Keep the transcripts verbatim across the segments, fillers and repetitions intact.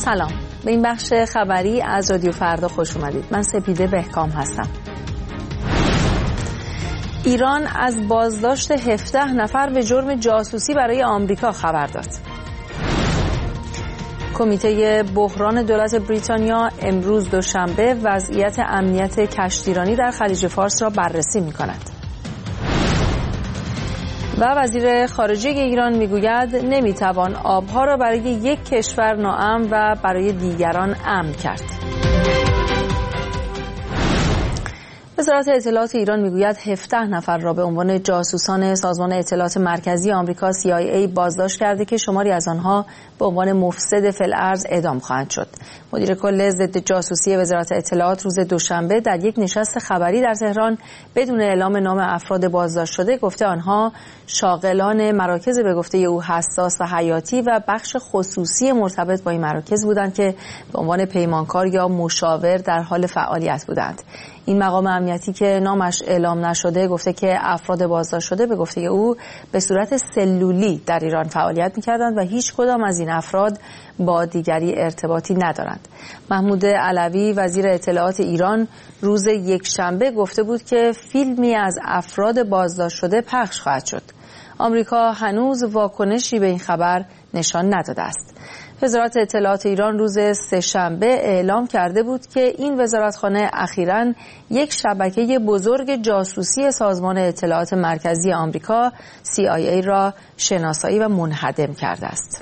سلام، به این بخش خبری از رادیو فردا خوش اومدید. من سپیده بهکام هستم. ایران از بازداشت هفده نفر به جرم جاسوسی برای آمریکا خبر داد. کمیته بحران دولت بریتانیا امروز دوشنبه وضعیت امنیت کشتیرانی در خلیج فارس را بررسی می‌کند. و وزیر خارجه ایران میگوید نمیتوان آبها را برای یک کشور ناامن و برای دیگران امن کرد. وزارت اطلاعات ایران میگوید هفده نفر را به عنوان جاسوسان سازمان اطلاعات مرکزی آمریکا سی آی ای بازداشت کرده که شماری از آنها به عنوان مفسد فی الارض اعدام خواهند شد. مدیر کل ضد جاسوسی وزارت اطلاعات روز دوشنبه در یک نشست خبری در تهران بدون اعلام نام افراد بازداشت شده گفته آنها شاغلان مراکز به گفته او حساس و حیاتی و بخش خصوصی مرتبط با این مراکز بودند که به عنوان پیمانکار یا مشاور در حال فعالیت بودند. این مقام امنیتی که نامش اعلام نشده گفته که افراد بازداشت شده به گفته او به صورت سلولی در ایران فعالیت می‌کردند و هیچ کدام از این افراد با دیگری ارتباطی ندارند. محمود علوی وزیر اطلاعات ایران روز یکشنبه گفته بود که فیلمی از افراد بازداشت شده پخش خواهد شد. آمریکا هنوز واکنشی به این خبر نشان نداده است. وزارت اطلاعات ایران روز سه‌شنبه اعلام کرده بود که این وزارتخانه اخیراً یک شبکه بزرگ جاسوسی سازمان اطلاعات مرکزی آمریکا سی آی ای را شناسایی و منهدم کرده است.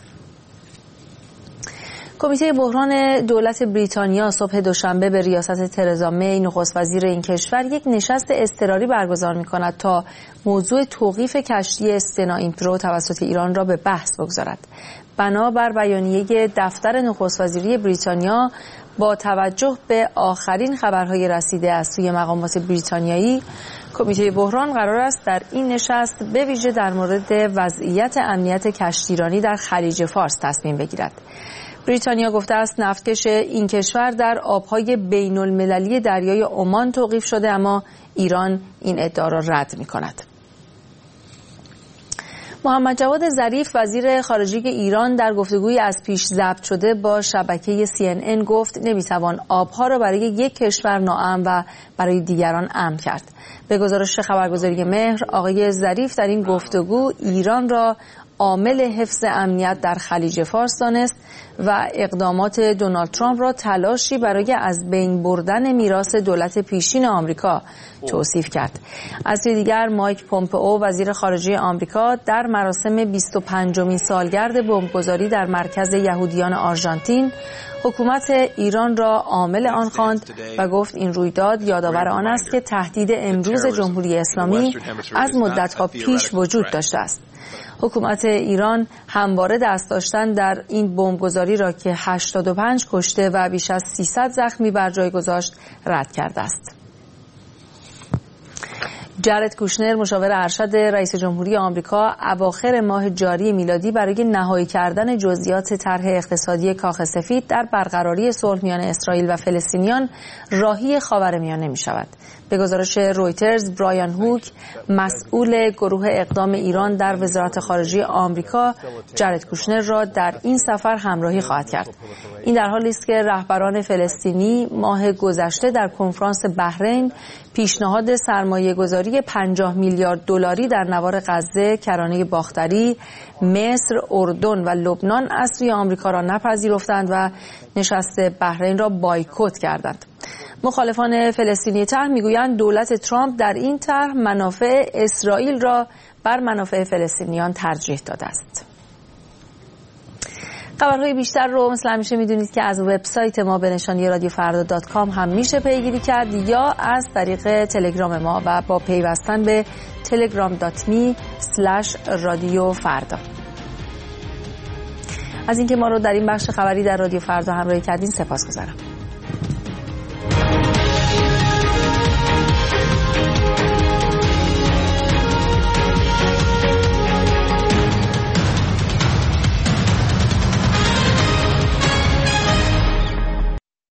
کمیته بحران دولت بریتانیا صبح دوشنبه به ریاست ترزا می نخست وزیر این کشور یک نشست اضطراری برگزار می‌کند تا موضوع توقیف کشتی استنا ایمپرو توسط ایران را به بحث بگذارد. بنابر بیانیه دفتر نخست وزیری بریتانیا با توجه به آخرین خبرهای رسیده از سوی مقامات بریتانیایی کمیته بحران قرار است در این نشست به ویژه در مورد وضعیت امنیت کشتیرانی در خلیج فارس تصمیم بگیرد. بریتانیا گفته است نفتکش این کشور در آبهای بین المللی دریای عمان توقیف شده، اما ایران این ادعا را رد می کند. محمد جواد ظریف وزیر خارجه ایران در گفتگویی از پیش ضبط شده با شبکه سی ان ان گفت نمیتوان آبها را برای یک کشور ناامن و برای دیگران امن کرد. به گزارش خبرگزاری مهر آقای ظریف در این گفتگو ایران را عامل حفظ امنیت در خلیج فارس دانست و اقدامات دونالد ترامپ را تلاشی برای از بین بردن میراث دولت پیشین آمریکا توصیف کرد. از سوی دیگر مایک پومپئو وزیر خارجه آمریکا در مراسم بیست و پنجمین سالگرد بمبگذاری در مرکز یهودیان آرژانتین حکومت ایران را عامل آن خواند و گفت این رویداد یادآور آن است که تهدید امروز جمهوری اسلامی از مدت‌ها پیش وجود داشته است. حکومت ایران همواره دست داشتن در این بمبگذاری را که هشتاد و پنج کشته و بیش از سیصد زخمی بر جای گذاشت رد کرده است. جارد کوشنر مشاور ارشد رئیس جمهوری آمریکا اواخر ماه جاری میلادی برای نهایی کردن جزئیات طرح اقتصادی کاخ سفید در برقراری صلح میان اسرائیل و فلسطینیان راهی خاورمیانه می شود. به گزارش رویترز برایان هوک مسئول گروه اقدام ایران در وزارت خارجه آمریکا جارد کوشنر را در این سفر همراهی خواهد کرد. این در حالی است که رهبران فلسطینی ماه گذشته در کنفرانس بحرین پیشنهاد سرمایه گذاری پنجاه میلیارد دلاری در نوار غزه، کرانه باختری، مصر، اردن و لبنان از سوی آمریکا را نپذیرفتند و نشست بحرین را بایکوت کردند. مخالفان فلسطینی طرح میگویند دولت ترامپ در این طرح منافع اسرائیل را بر منافع فلسطینیان ترجیح داده است. خبرهای بیشتر رو مثل همیشه میدونید که از وبسایت ما به نشانی رادیو فردا دات کام هم میشه پیگیری کرد یا از طریق تلگرام ما و با پیوستن به تلگرام دات می اسلش رادیو فردا. از اینکه ما رو در این بخش خبری در رادیو فردا همراهی کردین سپاسگزارم.